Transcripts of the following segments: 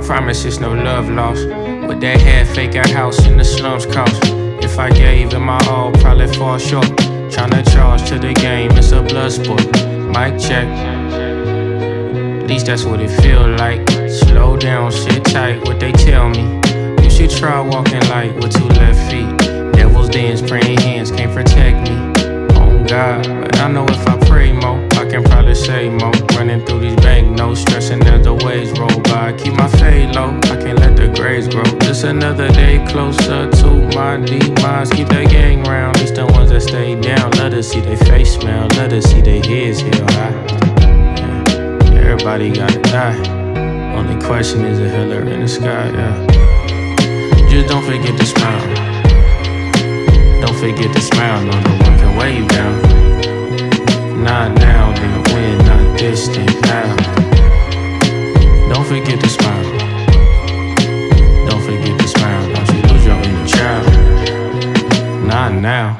promise it's no love lost. What they had, fake a house in the slums cost. If I gave it my all, probably fall short. Tryna charge to the game, it's a blood sport. Mic check. At least that's what it feel like. Slow down, sit tight, what they tell me. You should try walking light with two left feet. Devil's dance, praying hands can't protect me. On God, but I know if I pray more, I can probably say more. Running through these banknotes, stressing as the waves roll by. Keep my fade low, I can't let the grades grow. Just another day closer to my demise. Keep that gang round, these the ones that stay down. Let us see their face smile, let us see their heads held high. Yeah, everybody gotta die. Only question is a hiller in the sky, yeah. Just don't forget to smile. Don't forget to smile, no one can weigh you down. Not now, then when, not distant now. Don't forget to smile. Don't forget to smile, don't you lose your inner child. Not now.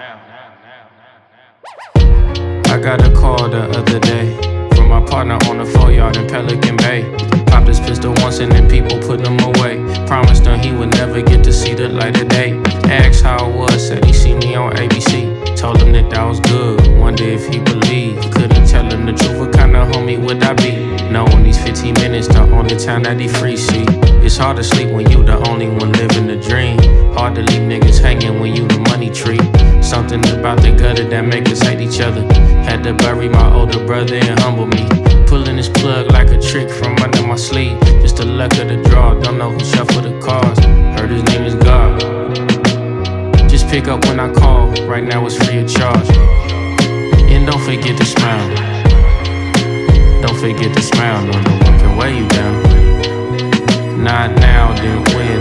I got a call the other day from my partner on the 4-yard in Pelican Bay. Popped his pistol once and then people put him away. Promised him he would never get to see the light of day. Asked how it was, said he see me on ABC. Told him that was good, wonder if he believed. Couldn't tell him the truth, what kind of homie would I be? Knowing these 15 minutes, the only time that he free, see. It's hard to sleep when you the only one living the dream. Hard to leave niggas hanging when you the money tree. Something about the gutter that make us hate each other. Had to bury my older brother and humble me. Pulling this plug like a trick from under my sleeve. Just the luck of the draw, don't know who shuffled the cards. Heard his name is God. Just pick up when I call, right now it's free of charge. And don't forget to smile. Don't forget to smile, no one can weigh you down. Not now, then when,